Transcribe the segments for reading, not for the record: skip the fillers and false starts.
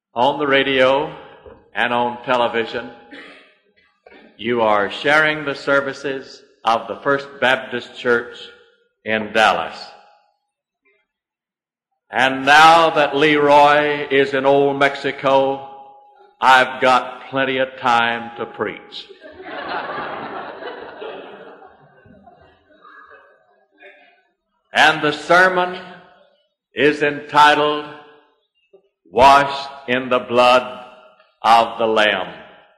on the radio and on television. You are sharing the services of the First Baptist Church in Dallas. And now that Leroy is in old Mexico, I've got plenty of time to preach. And the sermon is entitled, Washed in the Blood of the Lamb.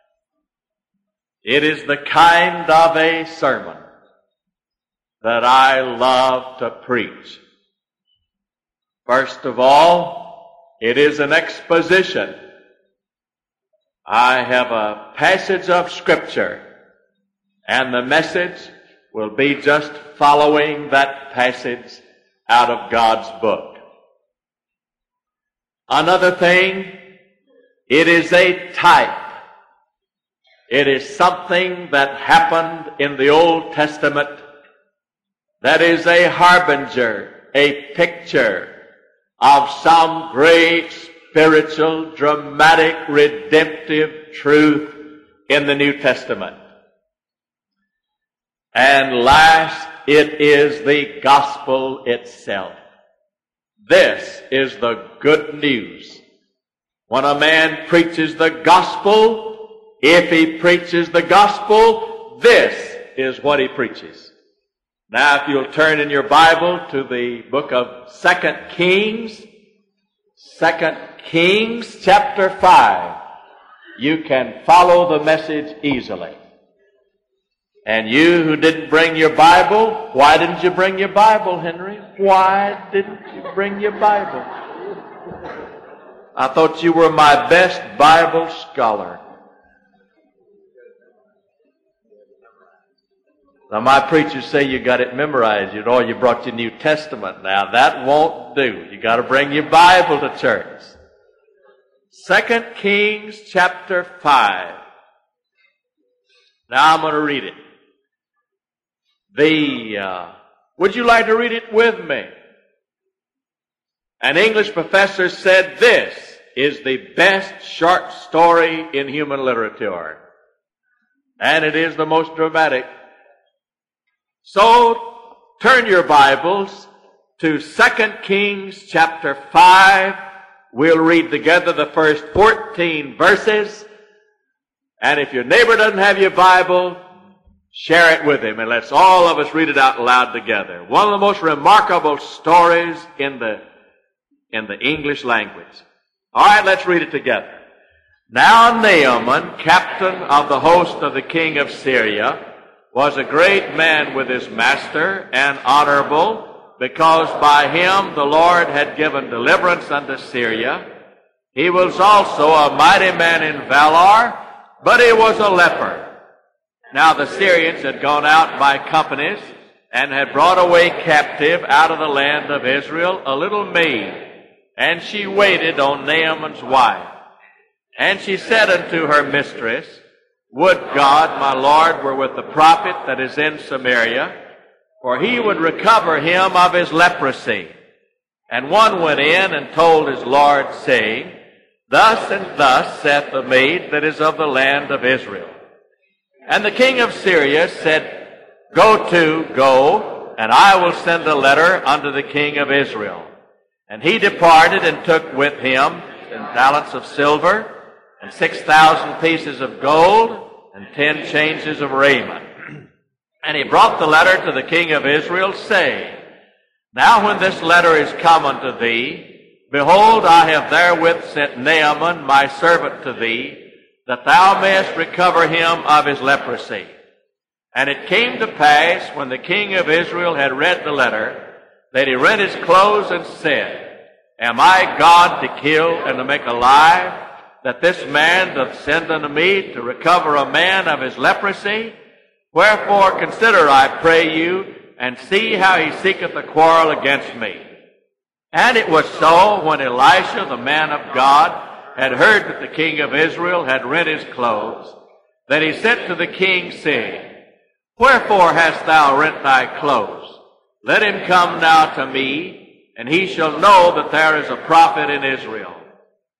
It is the kind of a sermon that I love to preach. First of all, it is an exposition. I have a passage of Scripture, and the message will be just following that passage out of God's book. Another thing, it is a type. It is something that happened in the Old Testament that is a harbinger, a picture of some great spiritual, dramatic, redemptive truth in the New Testament. And last, it is the gospel itself. This is the good news. When a man preaches the gospel, if he preaches the gospel, this is what he preaches. Now, if you'll turn in your Bible to the book of 2 Kings, 2 Kings chapter 5, you can follow the message easily. And you who didn't bring your Bible, why didn't you bring your Bible, Henry? Why didn't you bring your Bible? I thought you were my best Bible scholar. Now, my preachers say you got it memorized. You brought your New Testament. Now, that won't do. You got to bring your Bible to church. 2 Kings chapter 5. Now, I'm going to read it. Would you like to read it with me? An English professor said this is the best short story in human literature. And it is the most dramatic. So, turn your Bibles to 2 Kings chapter 5. We'll read together the first 14 verses. And if your neighbor doesn't have your Bible, share it with him, and let's all of us read it out loud together. One of the most remarkable stories in the English language. All right, let's read it together. Now Naaman, captain of the host of the king of Syria, was a great man with his master and honorable, because by him the Lord had given deliverance unto Syria. He was also a mighty man in valor, but he was a leper. Now the Syrians had gone out by companies and had brought away captive out of the land of Israel a little maid, and she waited on Naaman's wife. And she said unto her mistress, Would God, my Lord, were with the prophet that is in Samaria, for he would recover him of his leprosy. And one went in and told his Lord, saying, Thus and thus saith the maid that is of the land of Israel. And the king of Syria said, Go, and I will send a letter unto the king of Israel. And he departed and took with him 10 talents of silver, and 6,000 pieces of gold, and 10 changes of raiment. And he brought the letter to the king of Israel, saying, Now when this letter is come unto thee, behold, I have therewith sent Naaman my servant to thee, that thou mayest recover him of his leprosy. And it came to pass, when the king of Israel had read the letter, that he rent his clothes and said, Am I God to kill and to make alive, that this man doth send unto me to recover a man of his leprosy? Wherefore consider, I pray you, and see how he seeketh a quarrel against me. And it was so, when Elisha, the man of God, had heard that the king of Israel had rent his clothes, that he sent to the king, saying, Wherefore hast thou rent thy clothes? Let him come now to me, and he shall know that there is a prophet in Israel.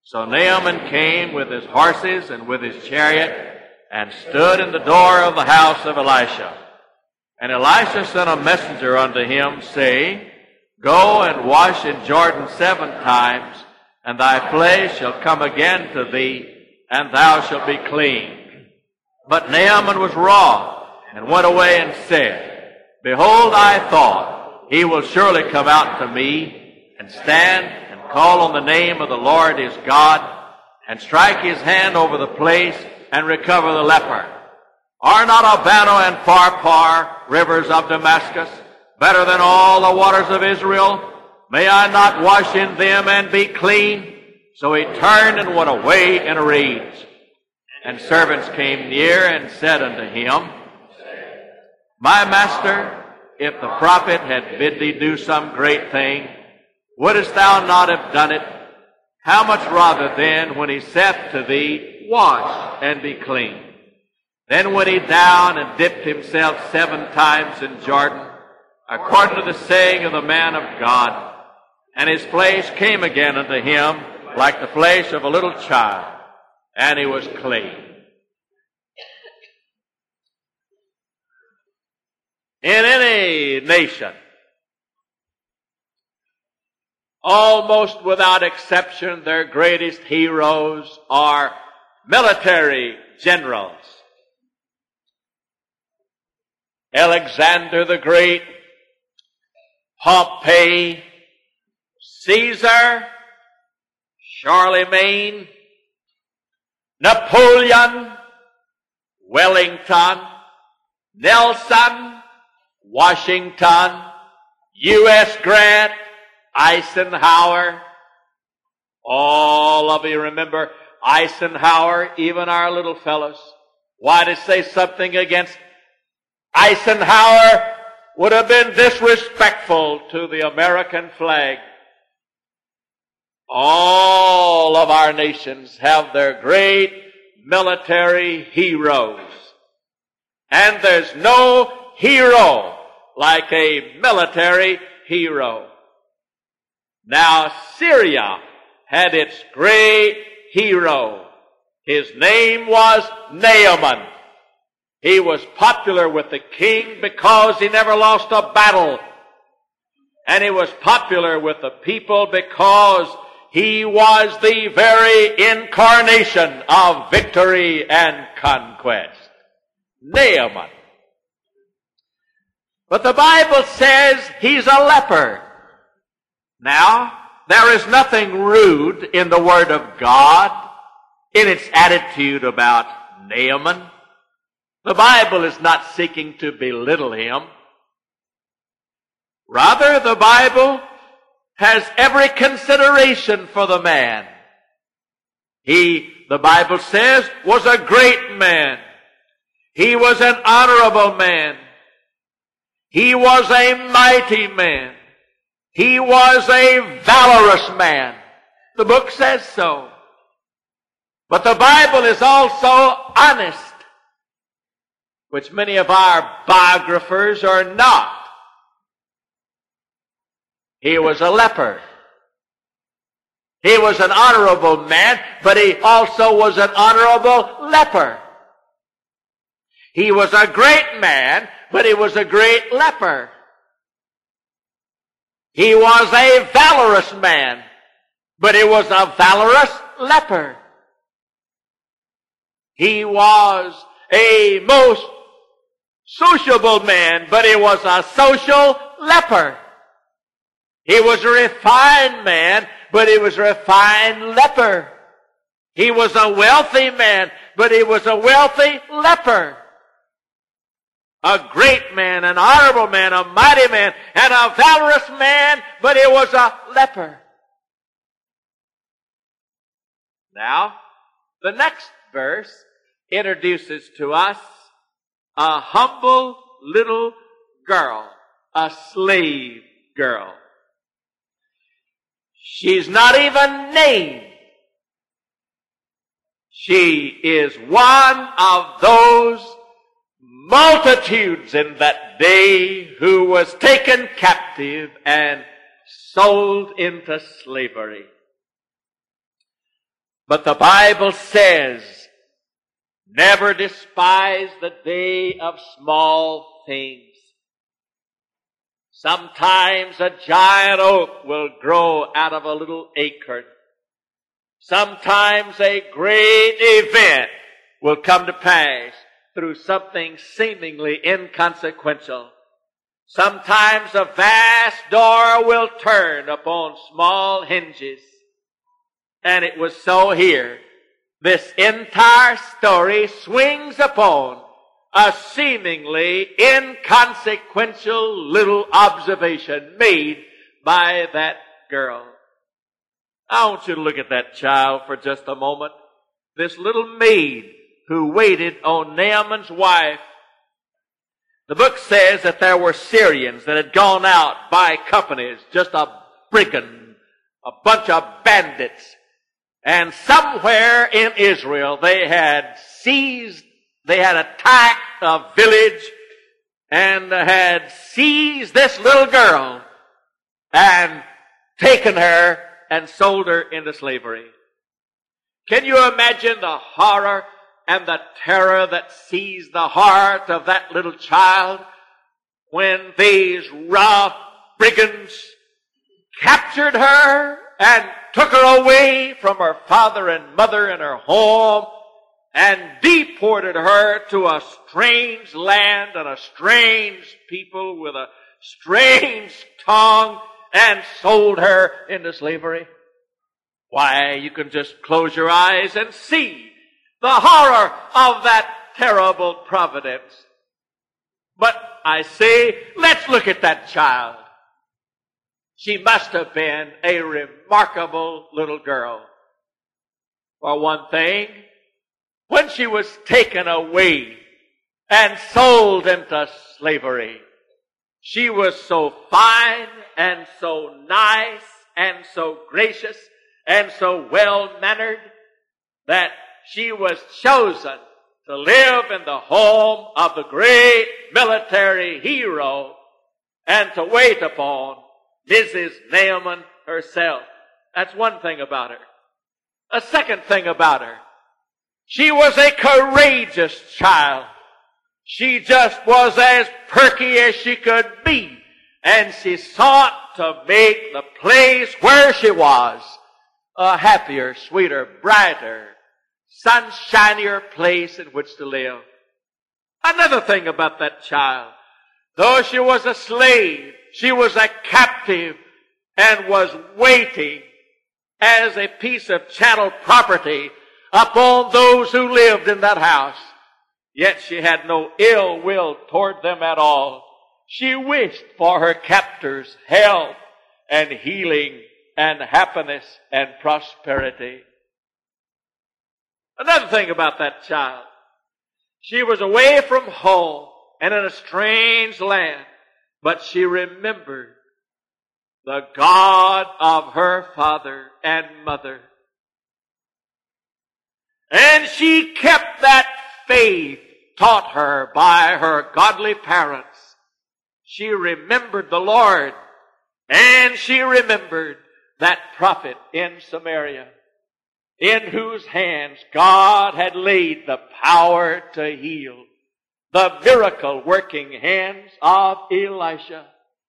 So Naaman came with his horses and with his chariot and stood in the door of the house of Elisha. And Elisha sent a messenger unto him, saying, Go and wash in Jordan 7 times, and thy flesh shall come again to thee, and thou shalt be clean. But Naaman was wroth, and went away and said, Behold, I thought, he will surely come out to me, and stand and call on the name of the Lord his God, and strike his hand over the place, and recover the leper. Are not Abana and Pharpar, rivers of Damascus, better than all the waters of Israel? May I not wash in them and be clean? So he turned and went away in a rage. And servants came near and said unto him, My master, if the prophet had bid thee do some great thing, wouldest thou not have done it? How much rather then, when he saith to thee, Wash and be clean? Then went he down and dipped himself 7 times in Jordan, according to the saying of the man of God. And his flesh came again unto him like the flesh of a little child, and he was clean. In any nation, almost without exception, their greatest heroes are military generals. Alexander the Great, Pompey, Caesar, Charlemagne, Napoleon, Wellington, Nelson, Washington, U.S. Grant, Eisenhower. All of you remember Eisenhower, even our little fellows. Why to say something against Eisenhower would have been disrespectful to the American flag. All of our nations have their great military heroes. And there's no hero like a military hero. Now, Syria had its great hero. His name was Naaman. He was popular with the king because he never lost a battle. And he was popular with the people because he was the very incarnation of victory and conquest. Naaman. But the Bible says he's a leper. Now, there is nothing rude in the Word of God in its attitude about Naaman. The Bible is not seeking to belittle him. Rather, the Bible has every consideration for the man. He, the Bible says, was a great man. He was an honorable man. He was a mighty man. He was a valorous man. The book says so. But the Bible is also honest, which many of our biographers are not. He was a leper. He was an honorable man, but he also was an honorable leper. He was a great man, but he was a great leper. He was a valorous man, but he was a valorous leper. He was a most sociable man, but he was a social leper. He was a refined man, but he was a refined leper. He was a wealthy man, but he was a wealthy leper. A great man, an honorable man, a mighty man, and a valorous man, but he was a leper. Now, the next verse introduces to us a humble little girl, a slave girl. She's not even named. She is one of those multitudes in that day who was taken captive and sold into slavery. But the Bible says, never despise the day of small things. Sometimes a giant oak will grow out of a little acorn. Sometimes a great event will come to pass through something seemingly inconsequential. Sometimes a vast door will turn upon small hinges. And it was so here. This entire story swings upon a seemingly inconsequential little observation made by that girl. I want you to look at that child for just a moment. This little maid who waited on Naaman's wife. The book says that there were Syrians that had gone out by companies, just a brigand, a bunch of bandits. And somewhere in Israel they had attacked a village and had seized this little girl and taken her and sold her into slavery. Can you imagine the horror and the terror that seized the heart of that little child when these rough brigands captured her and took her away from her father and mother and her home and deported her to a strange land and a strange people with a strange tongue and sold her into slavery? Why, you can just close your eyes and see the horror of that terrible providence. But I say, let's look at that child. She must have been a remarkable little girl. For one thing, when she was taken away and sold into slavery, she was so fine and so nice and so gracious and so well-mannered that she was chosen to live in the home of the great military hero and to wait upon Mrs. Naaman herself. That's one thing about her. A second thing about her, she was a courageous child. She just was as perky as she could be. And she sought to make the place where she was a happier, sweeter, brighter, sunshinier place in which to live. Another thing about that child, though she was a slave, she was a captive and was waiting as a piece of chattel property upon those who lived in that house. Yet she had no ill will toward them at all. She wished for her captors health and healing and happiness and prosperity. Another thing about that child, she was away from home and in a strange land, but she remembered the God of her father and mother. And she kept that faith taught her by her godly parents. She remembered the Lord, and she remembered that prophet in Samaria, in whose hands God had laid the power to heal, the miracle-working hands of Elisha.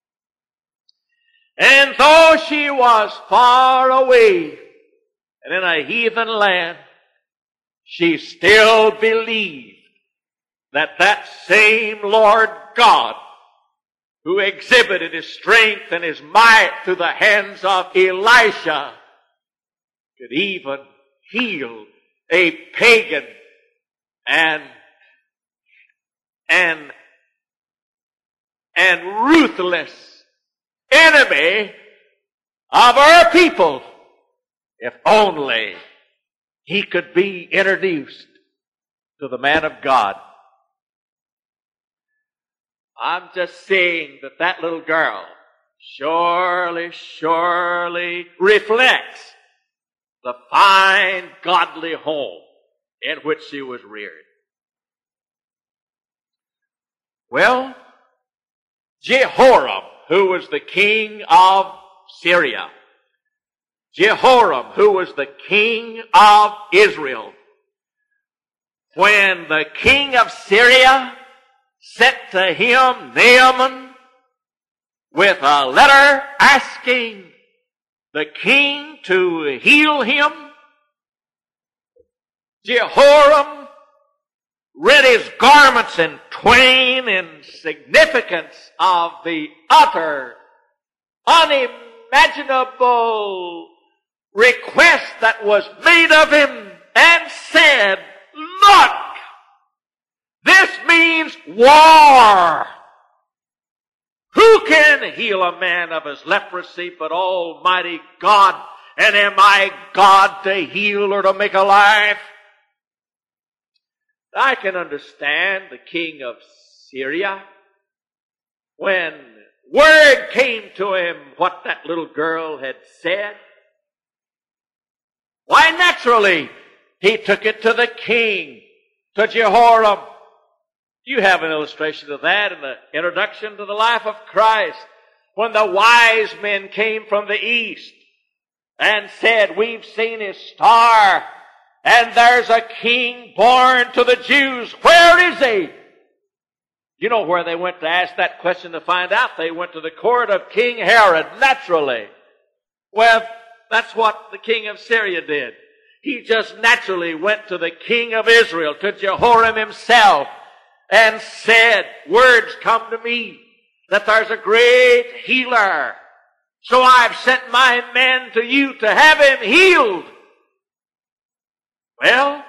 And though she was far away and in a heathen land, she still believed that that same Lord God who exhibited his strength and his might through the hands of Elisha could even heal a pagan and ruthless enemy of our people if only he could be introduced to the man of God. I'm just saying that that little girl surely reflects the fine, godly home in which she was reared. Well, Jehoram, who was the king of Syria, Jehoram, who was the king of Israel, when the king of Syria sent to him Naaman with a letter asking the king to heal him, Jehoram rent his garments in twain in significance of the utter, unimaginable request that was made of him, and said, "Look, this means war. Who can heal a man of his leprosy but Almighty God? And am I God to heal or to make alive?" I can understand the king of Syria when word came to him what that little girl had said. Why, naturally, he took it to the king, to Jehoram. You have an illustration of that in the introduction to the life of Christ, when the wise men came from the east and said, "We've seen his star, and there's a king born to the Jews. Where is he?" You know where they went to ask that question to find out? They went to the court of King Herod, naturally. Well, that's what the king of Syria did. He just naturally went to the king of Israel, to Jehoram himself, and said, "Words come to me that there's a great healer. So I've sent my men to you to have him healed." Well,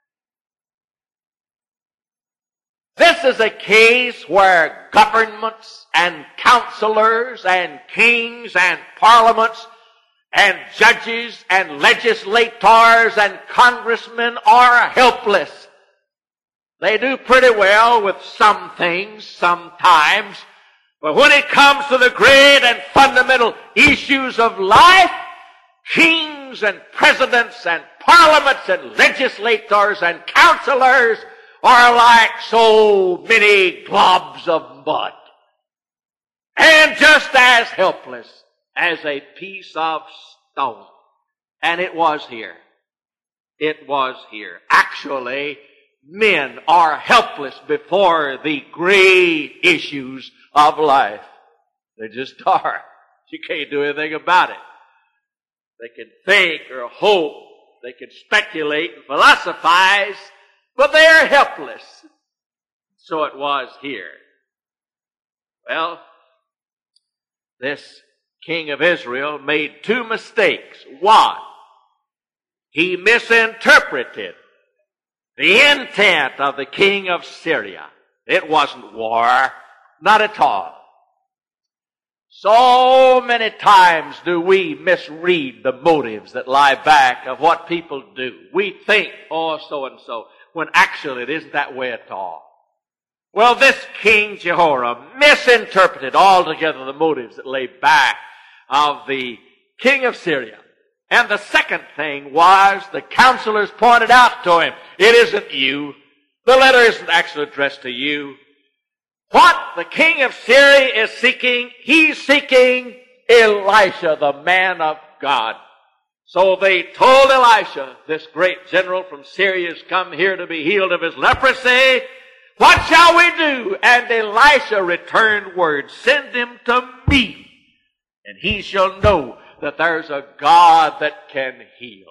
this is a case where governments and counselors and kings and parliaments and judges and legislators and congressmen are helpless. They do pretty well with some things sometimes, but when it comes to the great and fundamental issues of life, kings and presidents and parliaments and legislators and counselors are like so many globs of mud, and just as helpless as a piece of stone. And it was here. It was here. Actually, men are helpless before the great issues of life. They just are. You can't do anything about it. They can think or hope. They can speculate and philosophize, but they are helpless. So it was here. Well, this king of Israel made two mistakes. One, he misinterpreted the intent of the king of Syria. It wasn't war, not at all. So many times do we misread the motives that lie back of what people do. We think, "Oh, so-and-so," when actually it isn't that way at all. Well, this King Jehoram misinterpreted altogether the motives that lay back of the king of Syria. And the second thing was the counselors pointed out to him, "It isn't you. The letter isn't actually addressed to you. What the king of Syria is seeking, he's seeking Elisha, the man of God." So they told Elisha, "This great general from Syria has come here to be healed of his leprosy. What shall we do?" And Elisha returned word, "Send him to me, and he shall know that there's a God that can heal."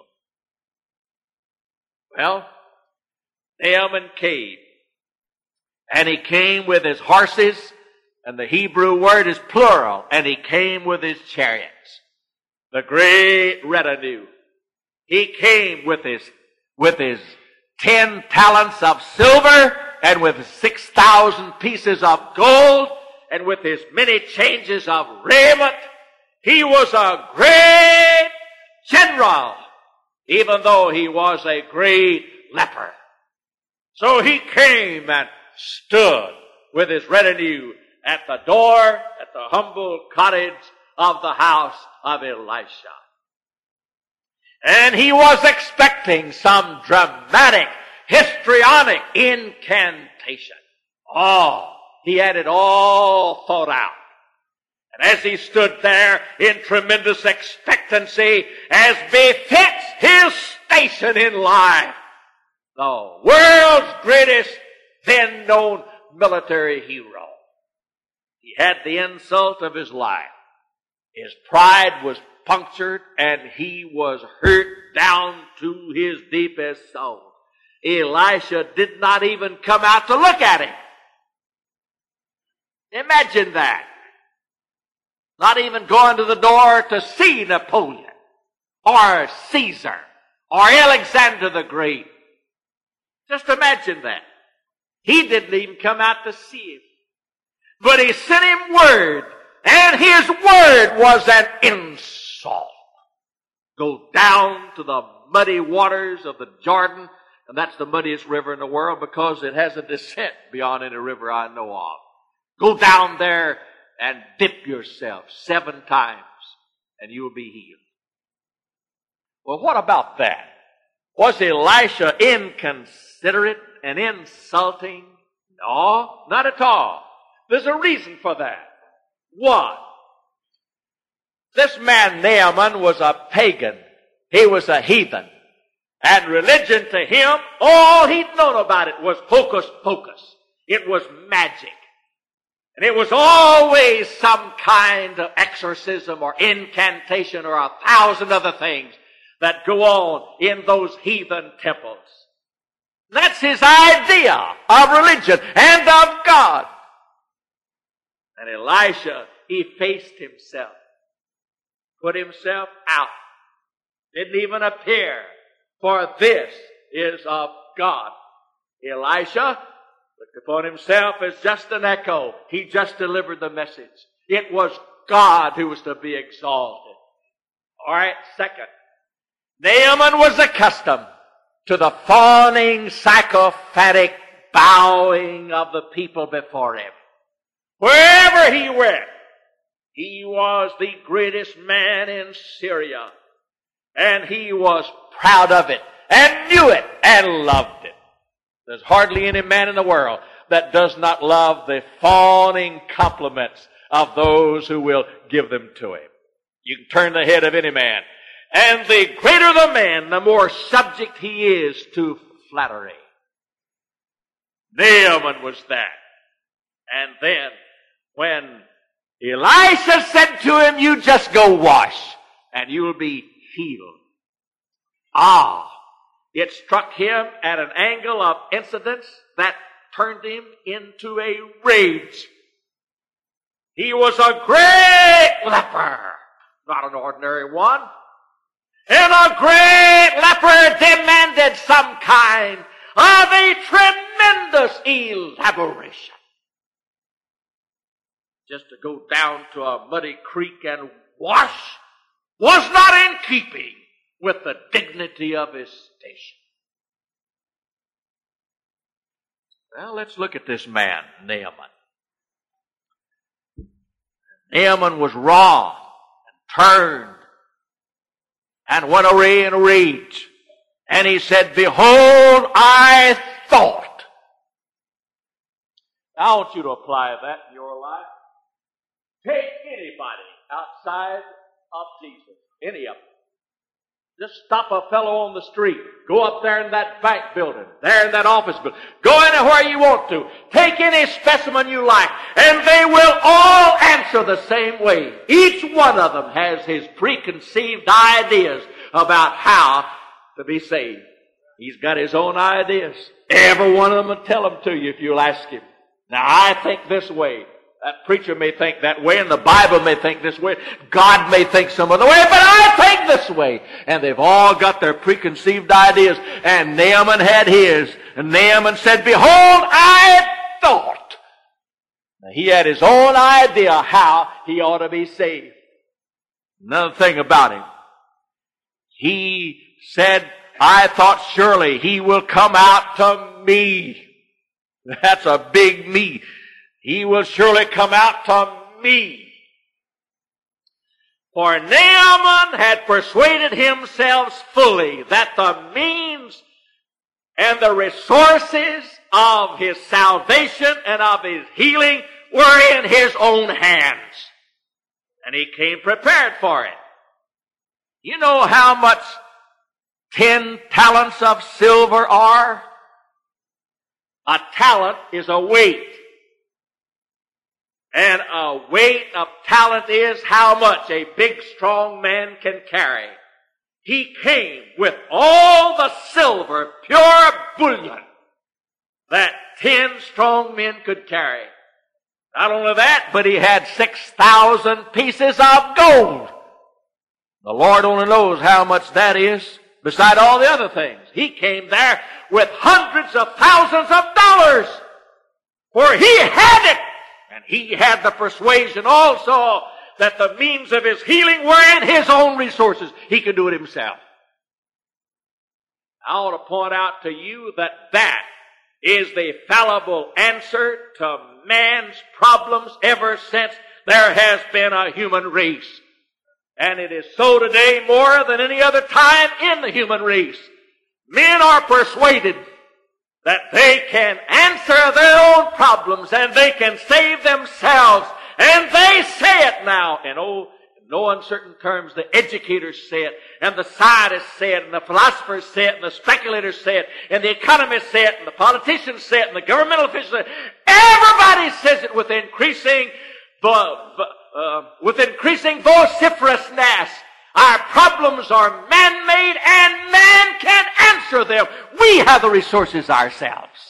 Well, Naaman came. And he came with his horses, and the Hebrew word is plural, and he came with his chariots. The great retinue. He came with his 10 talents of silver, and with 6,000 pieces of gold, and with his many changes of raiment. He was a great general, even though he was a great leper. So he came and stood with his retinue at the door, at the humble cottage of the house of Elisha. And he was expecting some dramatic, histrionic incantation. Oh, he had it all thought out. And as he stood there in tremendous expectancy, as befits his station in life, the world's greatest then known military hero, he had the insult of his life. His pride was punctured and he was hurt down to his deepest soul. Elisha did not even come out to look at him. Imagine that. Not even going to the door to see Napoleon or Caesar or Alexander the Great. Just imagine that. He didn't even come out to see him. But he sent him word, and his word was an insult. Go down to the muddy waters of the Jordan, and that's the muddiest river in the world because it has a descent beyond any river I know of. Go down there and dip yourself 7 times, and you will be healed. Well, what about that? Was Elisha inconsiderate and insulting? No, not at all. There's a reason for that. One, this man Naaman was a pagan. He was a heathen. And religion to him, all he'd known about it was hocus pocus. It was magic. And it was always some kind of exorcism or incantation or 1,000 other things that go on in those heathen temples. That's his idea of religion and of God. And Elisha effaced himself, put himself out, didn't even appear, for this is of God. Elisha looked upon himself as just an echo. He just delivered the message. It was God who was to be exalted. All right, second, Naaman was accustomed to the fawning, sycophantic bowing of the people before him. Wherever he went, he was the greatest man in Syria. And he was proud of it, and knew it, and loved it. There's hardly any man in the world that does not love the fawning compliments of those who will give them to him. You can turn the head of any man. And the greater the man, the more subject he is to flattery. Naaman was that. And then, when Elisha said to him, you just go wash, and you will be healed. It struck him at an angle of incidents that turned him into a rage. He was a great leper, not an ordinary one. And a great leper demanded some kind of a tremendous elaboration. Just to go down to a muddy creek and wash was not in keeping with the dignity of his station. Well, let's look at this man, Naaman. Naaman was raw and turned and went away in a rage. And he said, behold, I thought. Now, I want you to apply that in your life. Take anybody outside of Jesus, any of them. Just stop a fellow on the street. Go up there in that bank building, there in that office building. Go anywhere you want to. Take any specimen you like, and they will all answer the same way. Each one of them has his preconceived ideas about how to be saved. He's got his own ideas. Every one of them will tell them to you if you'll ask him. Now, I think this way. That preacher may think that way, and the Bible may think this way. God may think some other way, but I think this way. And they've all got their preconceived ideas. And Naaman had his. And Naaman said, behold, I thought. Now, he had his own idea how he ought to be saved. Another thing about him. He said, I thought surely he will come out to me. That's a big me. He will surely come out to me. For Naaman had persuaded himself fully that the means and the resources of his salvation and of his healing were in his own hands. And he came prepared for it. You know how much 10 talents of silver are? A talent is a weight. And a weight of talent is how much a big, strong man can carry. He came with all the silver, pure bullion that 10 strong men could carry. Not only that, but he had 6,000 pieces of gold. The Lord only knows how much that is, beside all the other things. He came there with hundreds of thousands of dollars, for he had it. And he had the persuasion also that the means of his healing were in his own resources. He could do it himself. I want to point out to you that that is the fallible answer to man's problems ever since there has been a human race. And it is so today more than any other time in the human race. Men are persuaded that they can answer their own problems and they can save themselves. And they say it now. And in no uncertain terms, the educators say it, and the scientists say it, and the philosophers say it, and the speculators say it, and the economists say it, and the politicians say it, and the governmental officials say it. Everybody says it with increasing vociferousness. Our problems are man-made, and man can answer them. We have the resources ourselves.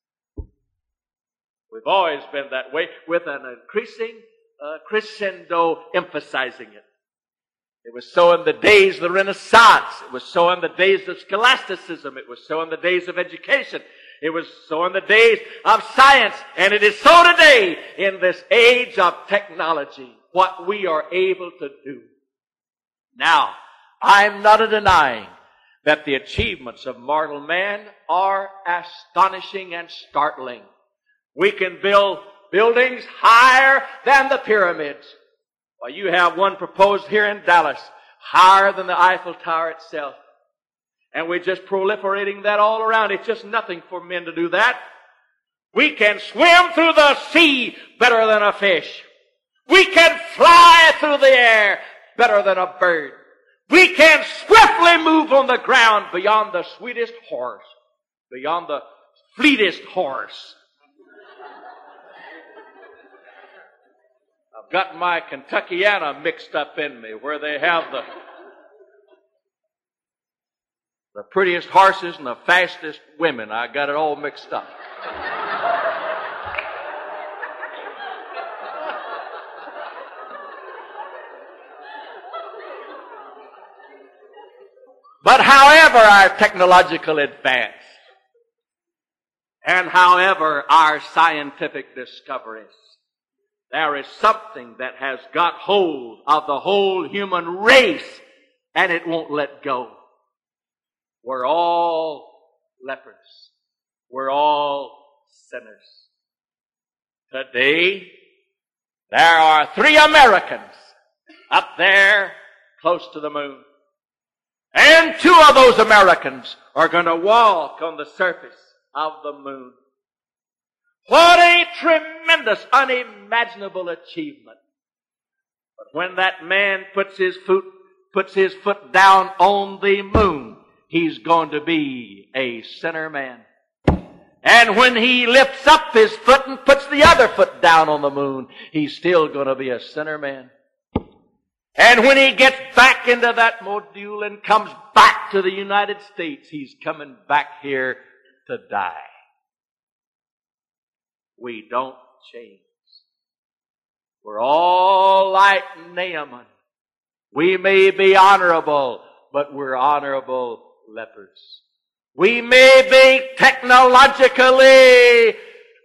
We've always been that way, with an increasing crescendo emphasizing it. It was so in the days of the Renaissance. It was so in the days of scholasticism. It was so in the days of education. It was so in the days of science. And it is so today in this age of technology, what we are able to do. Now, I'm not denying that the achievements of mortal man are astonishing and startling. We can build buildings higher than the pyramids. Well, you have one proposed here in Dallas, higher than the Eiffel Tower itself. And we're just proliferating that all around. It's just nothing for men to do that. We can swim through the sea better than a fish. We can fly through the air better than a bird. We can swiftly move on the ground beyond the sweetest horse, beyond the fleetest horse. I've got my Kentuckiana mixed up in me, where they have the prettiest horses and the fastest women. I got it all mixed up. But however our technological advance, and however our scientific discoveries, there is something that has got hold of the whole human race, and it won't let go. We're all lepers. We're all sinners. Today, there are 3 Americans up there close to the moon. And 2 of those Americans are going to walk on the surface of the moon. What a tremendous, unimaginable achievement. But when that man puts his foot down on the moon, he's going to be a sinner man. And when he lifts up his foot and puts the other foot down on the moon, he's still going to be a sinner man. And when he gets back into that module and comes back to the United States, he's coming back here to die. We don't change. We're all like Naaman. We may be honorable, but we're honorable lepers. We may be technologically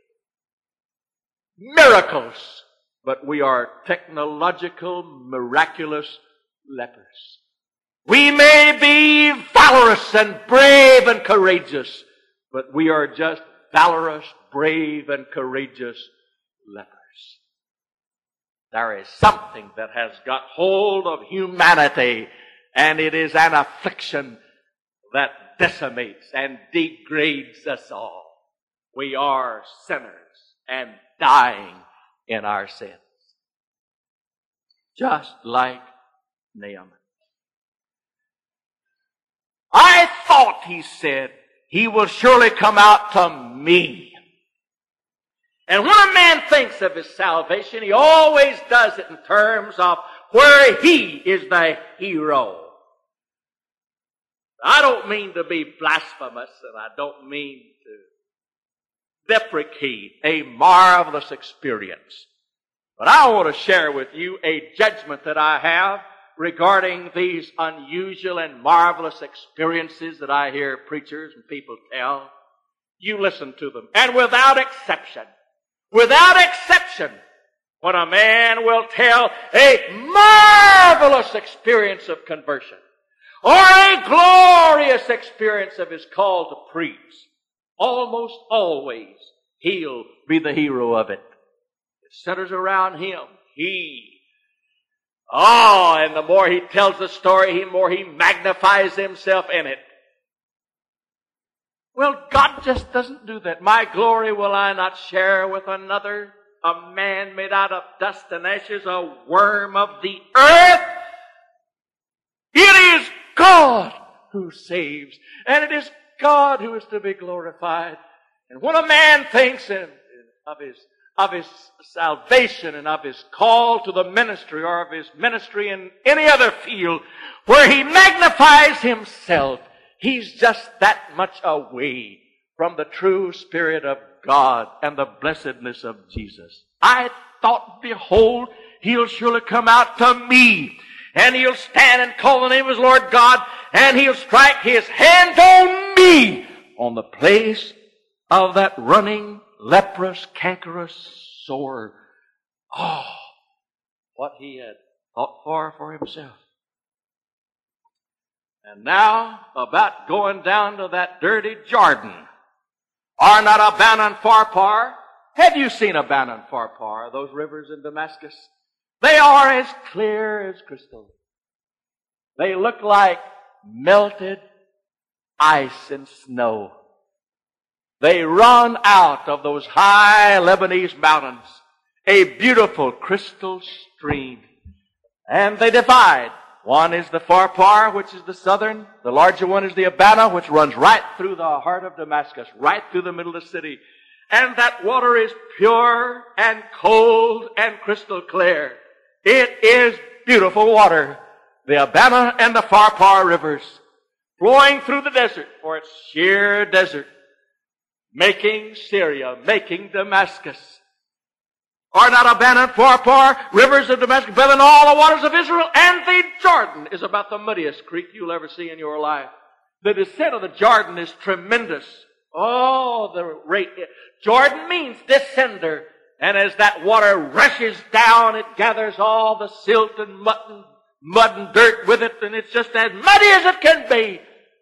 miracles, but we are technological, miraculous lepers. We may be valorous and brave and courageous, but we are just valorous, brave, and courageous lepers. There is something that has got hold of humanity, and it is an affliction that decimates and degrades us all. We are sinners and dying in our sins. just like Naaman. I thought, he said, he will surely come out to me. And when a man thinks of his salvation, he always does it in terms of where he is the hero. I don't mean to be blasphemous, and I don't mean to deprecate a marvelous experience. But I want to share with you a judgment that I have regarding these unusual and marvelous experiences that I hear preachers and people tell. You listen to them. And without exception, when a man will tell a marvelous experience of conversion, or a glorious experience of his call to preach, almost always he'll be the hero of it. It centers around him. And the more he tells the story, the more he magnifies himself in it. Well, God just doesn't do that. My glory will I not share with another, a man made out of dust and ashes, a worm of the earth. It is God who saves, and it is God who is to be glorified. And when a man thinks of his salvation and of his call to the ministry, or of his ministry in any other field where he magnifies himself, he's just that much away from the true Spirit of God and the blessedness of Jesus. I thought, behold, he'll surely come out to me, and he'll stand and call the name of his Lord God, and he'll strike his hand on me, on the place of that running, leprous, cankerous sore. Oh, what he had thought for himself. And now, about going down to that dirty Jordan. Are not Abana and Pharpar? Have you seen Abana and Pharpar, those rivers in Damascus? They are as clear as crystal. They look like melted ice and snow. They run out of those high Lebanese mountains, a beautiful crystal stream. And they divide. One is the Pharpar, which is the southern. The larger one is the Abana, which runs right through the heart of Damascus, right through the middle of the city. And that water is pure and cold and crystal clear. It is beautiful water. The Abana and the Pharpar rivers flowing through the desert, for it's sheer desert, making Syria, making Damascus. Are not Abana and Pharpar, rivers of Damascus, better than all the waters of Israel? And the Jordan is about the muddiest creek you'll ever see in your life. The descent of the Jordan is tremendous. Oh, the rate. Jordan means descender. And as that water rushes down, it gathers all the silt and mud and dirt with it, and it's just as muddy as it can be.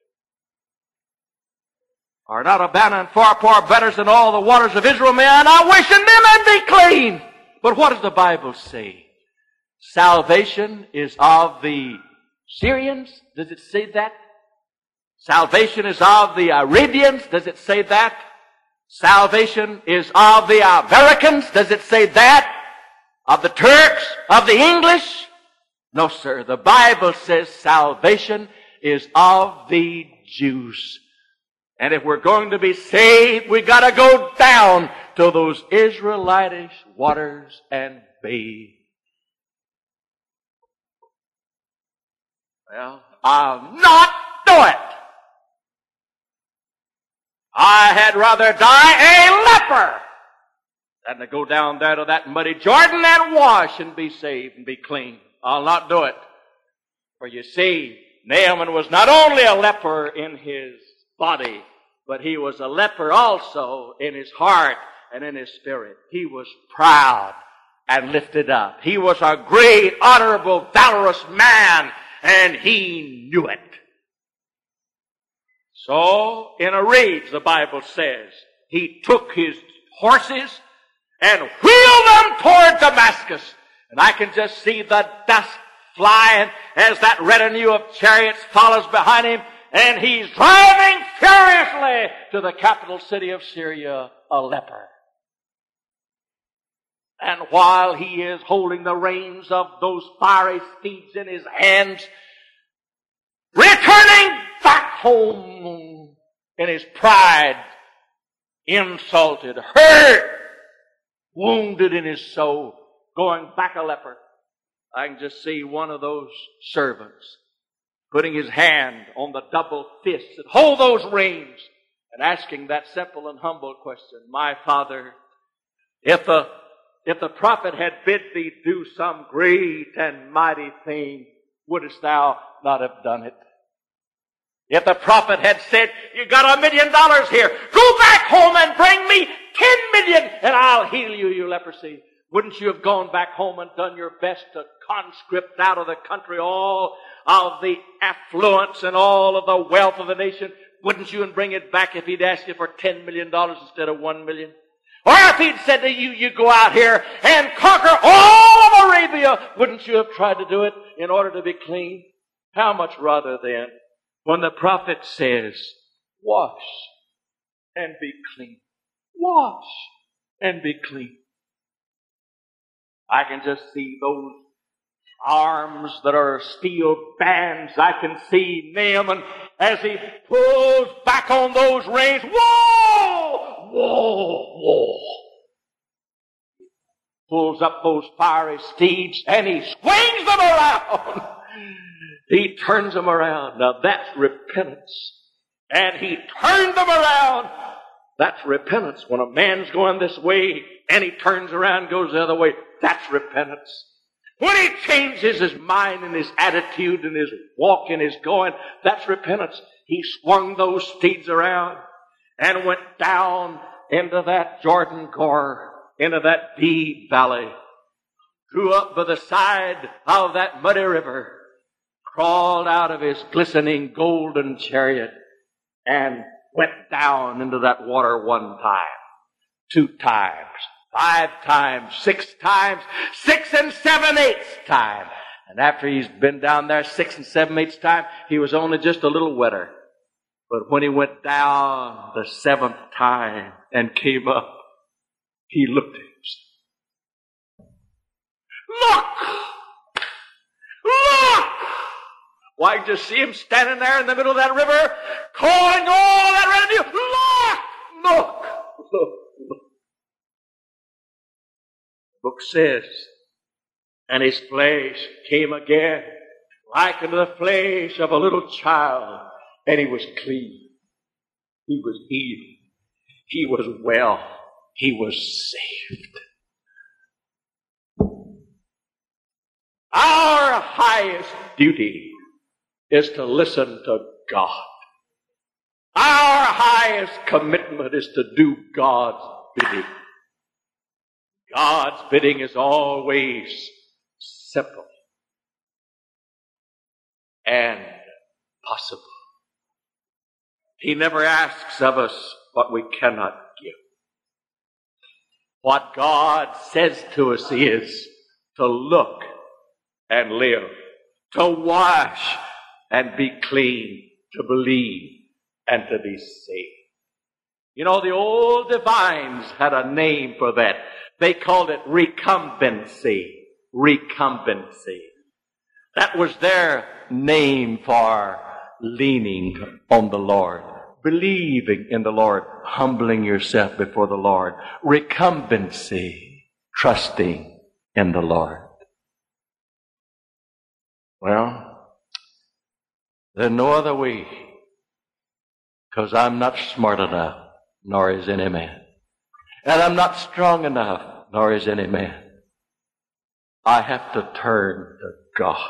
Are not Abana and Pharpar better than all the waters of Israel? May I not wish in them and be clean? But what does the Bible say? Salvation is of the Syrians? Does it say that? Salvation is of the Arabians? Does it say that? Salvation is of the Americans? Does it say that? Of the Turks? Of the English? No, sir. The Bible says salvation is of the Jews. And if we're going to be saved, we gotta go down to those Israelitish waters and bathe. Well, I'll not do it. I had rather die a leper than to go down there to that muddy Jordan and wash and be saved and be clean. I'll not do it. For you see, Naaman was not only a leper in his body, but he was a leper also in his heart and in his spirit. He was proud and lifted up. He was a great, honorable, valorous man, and he knew it. So, in a rage, the Bible says, he took his horses and wheeled them toward Damascus. And I can just see the dust flying as that retinue of chariots follows behind him, and he's driving furiously to the capital city of Syria, a leper. And while he is holding the reins of those fiery steeds in his hands, returning back home in his pride, insulted, hurt, wounded in his soul, going back a leper, I can just see one of those servants putting his hand on the double fist that hold those reins and asking that simple and humble question, my Father, if the prophet had bid thee do some great and mighty thing, wouldest thou not have done it? If the prophet had said, you got $1 million here, go back home and bring me 10 million and I'll heal you, your leprosy, wouldn't you have gone back home and done your best to conscript out of the country all of the affluence and all of the wealth of the nation? Wouldn't you and bring it back if he'd asked you for $10 million instead of $1 million? Or if he'd said to you, you go out here and conquer all of Arabia, wouldn't you have tried to do it in order to be clean? How much rather then, when the prophet says, wash and be clean. Wash and be clean. I can just see those arms that are steel bands. I can see Naaman as he pulls back on those reins. Whoa! Whoa! Whoa! Pulls up those fiery steeds and he swings them around. He turns them around. Now that's repentance. And he turned them around. That's repentance. When a man's going this way and he turns around and goes the other way, that's repentance. When he changes his mind and his attitude and his walk and his going, that's repentance. He swung those steeds around and went down into that Jordan Gorge, into that deep valley, drew up by the side of that muddy river, crawled out of his glistening golden chariot, and went down into that water 1 time, 2 times, 5 times, 6 times, 6 7/8 time. And after he's been down there 6 7/8 time, he was only just a little wetter. But when he went down the 7th time and came up, he looked at himself. Look! Look! Why, you just see him standing there in the middle of that river, calling all that retinue, look! Look! Look! Look! The book says, and his flesh came again, like unto the flesh of a little child, and he was clean. He was healed. He was well. He was saved. Our highest duty is to listen to God. Our highest commitment is to do God's bidding. God's bidding is always simple and possible. He never asks of us what we cannot give. What God says to us is to look and live, to wash and be clean, to believe and to be saved. You know, the old divines had a name for that. They called it recumbency. Recumbency. That was their name for leaning on the Lord, believing in the Lord, humbling yourself before the Lord. Recumbency, trusting in the Lord. Well, there's no other way, because I'm not smart enough, nor is any man. And I'm not strong enough, nor is any man. I have to turn to God.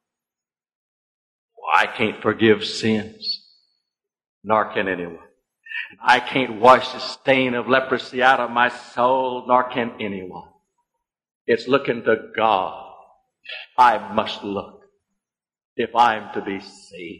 I can't forgive sins, nor can anyone. I can't wash the stain of leprosy out of my soul, nor can anyone. It's looking to God. I must look if I'm to be saved.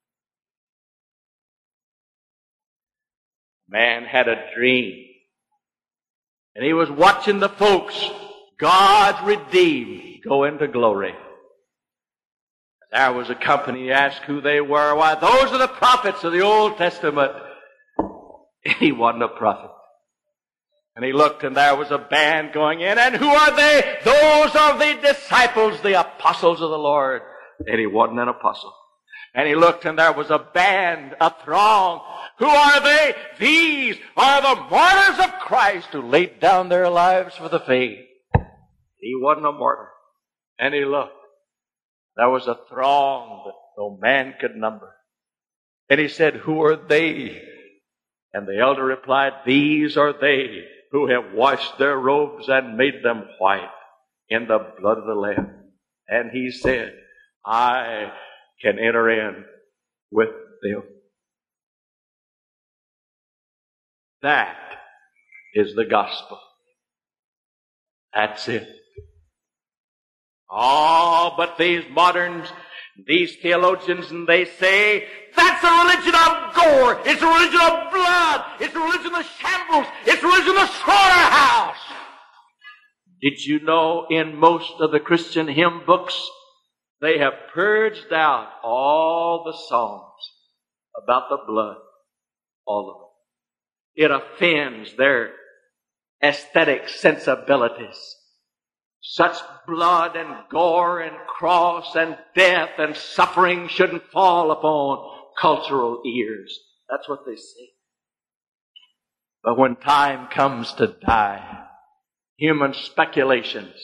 Man had a dream, and he was watching the folks, God's redeemed, go into glory. There was a company. He asked who they were. Why, those are the prophets of the Old Testament. He wasn't a prophet. And he looked, and there was a band going in. And who are they? Those are the disciples, the apostles of the Lord. And he wasn't an apostle. And he looked, and there was a band, a throng. Who are they? These are the martyrs of Christ who laid down their lives for the faith. He wasn't a martyr. And he looked. There was a throng that no man could number. And he said, who are they? And the elder replied, these are they who have washed their robes and made them white in the blood of the Lamb. And he said, I can enter in with them. That is the gospel. That's it. Oh, but these moderns, these theologians, and they say, that's a religion of gore. It's a religion of blood. It's a religion of shambles. It's a religion of slaughterhouse. Did you know in most of the Christian hymn books, they have purged out all the songs about the blood, all of them. It offends their aesthetic sensibilities. Such blood and gore and cross and death and suffering shouldn't fall upon cultural ears. That's what they say. But when time comes to die, human speculations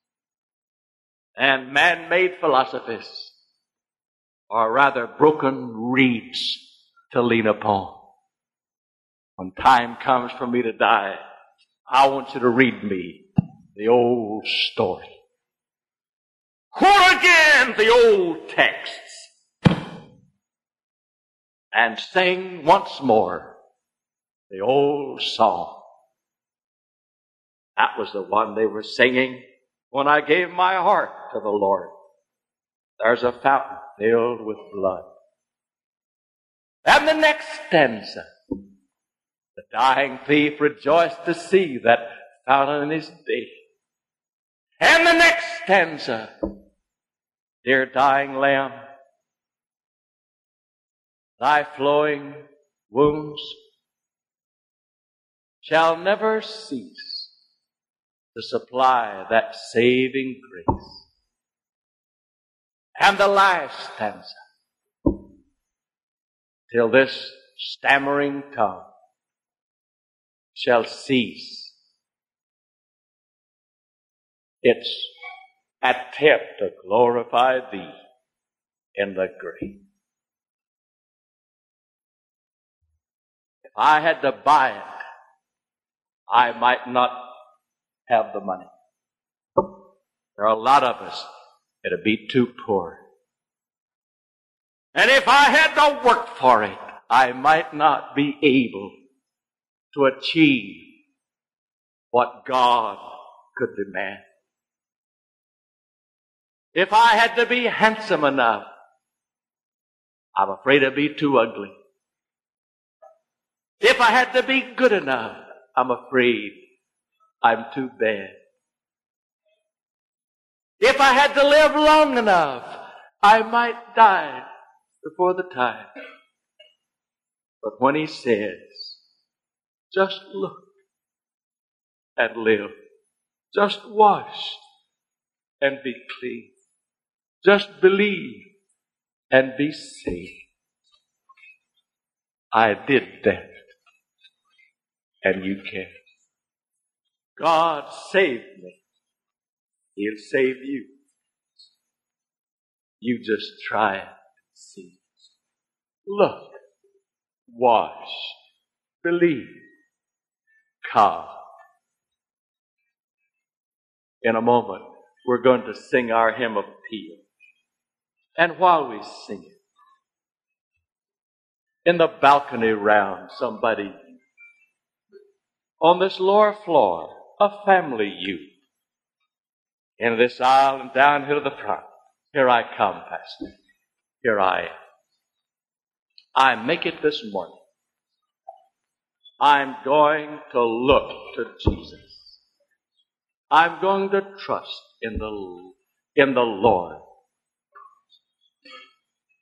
and man-made philosophies are rather broken reeds to lean upon. When time comes for me to die, I want you to read me the old story. Quote again the old texts and sing once more the old song. That was the one they were singing when I gave my heart to the Lord. There's a fountain filled with blood. And the next stanza, the dying thief rejoiced to see that fountain in his day. And the next stanza, dear dying Lamb, thy flowing wounds shall never cease to supply that saving grace. And the last stanza, till this stammering tongue shall cease its attempt to glorify thee in the grave. If I had to buy it, I might not have the money. There are a lot of us that'd be too poor. And if I had to work for it, I might not be able to achieve what God could demand. If I had to be handsome enough, I'm afraid I'd be too ugly. If I had to be good enough, I'm afraid I'm too bad. If I had to live long enough, I might die before the time. But when he says, just look and live, just wash and be clean, just believe and be saved. I did that, and you can. God saved me. He'll save you. You just try it and see. Look, wash, believe, come. In a moment, we're going to sing our hymn of appeal. And while we sing it, in the balcony round, somebody on this lower floor, a family youth, in this aisle and down here to the front. Here I come, Pastor. Here I am. I make it this morning. I'm going to look to Jesus. I'm going to trust in the Lord.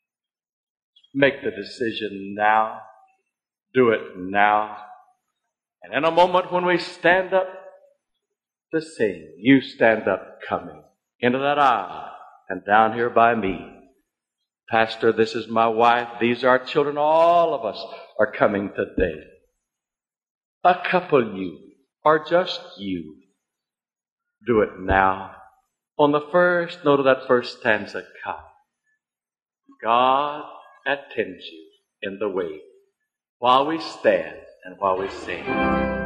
Make the decision now. Do it now. And in a moment when we stand up to sing, you stand up coming into that aisle and down here by me. Pastor, this is my wife. These are our children. All of us are coming today. A couple you, or just you. Do it now. On the first note of that first stanza, come. God attends you in the way while we stand and while we sing.